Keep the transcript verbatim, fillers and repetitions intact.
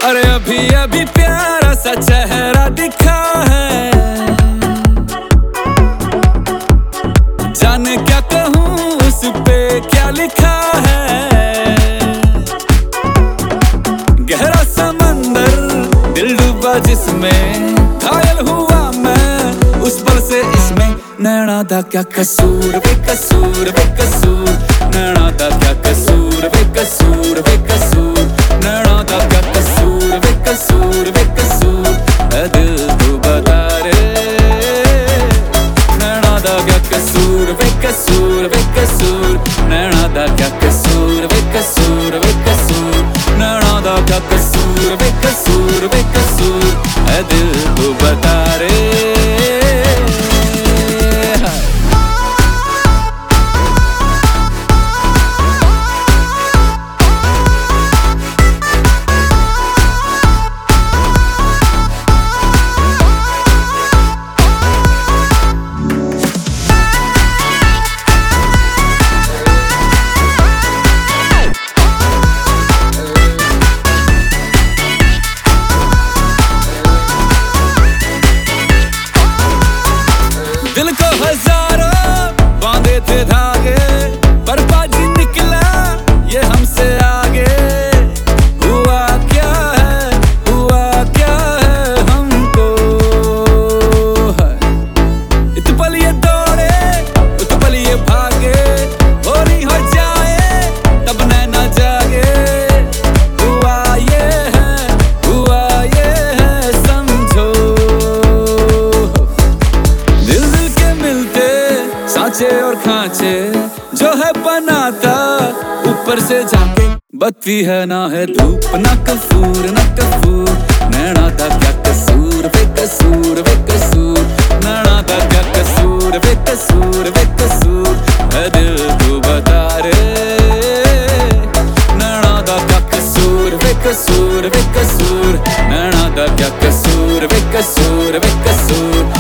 अरे अभी अभी प्यारा सा चेहरा दिखा है, जाने क्या कहूँ उस पे क्या लिखा है। गहरा समंदर दिल डूबा जिसमें, घायल हुआ मैं उस पल से इसमें। नैना दा क्या कसूर बेकसूर बेकसूर, नैना दा क्या कसूर बेकसूर बेकसूर, नैना दा क्या कसूर बेकसूर बेकसूर, ऐ दिल तू बता रे। नैना दा क्या कसूर बेकसूर बेकसूर, नैना दा क्या कसूर बेकसूर बेकसूर, नैना दा क्या कसूर बेकसूर बेकसूर, ऐ दिल तू बता रे। दिल को हजारों बांधे थे धागे, पर बाजी निकला ये हमसे आगे। हुआ क्या है हुआ क्या है हमको, इत पल ये दौड़े उत पल ये भागे, होरी हो जाए तब नैना जागे। हुआ ये है हुआ ये है समझो, सांचे और खांचे जो है बनाता ऊपर से जाके। बत्ती है ना है धूप ना कसूर ना कसूर, नैना दा क्या कसूर बेकसूर बेकसूर, नैना दा क्या कसूर बेकसूर बेकसूर, है दिल तू बता रे। नैना दा क्या कसूर बेकसूर बेकसूर, नैना दा क्या कसूर बेकसूर बेकसूर,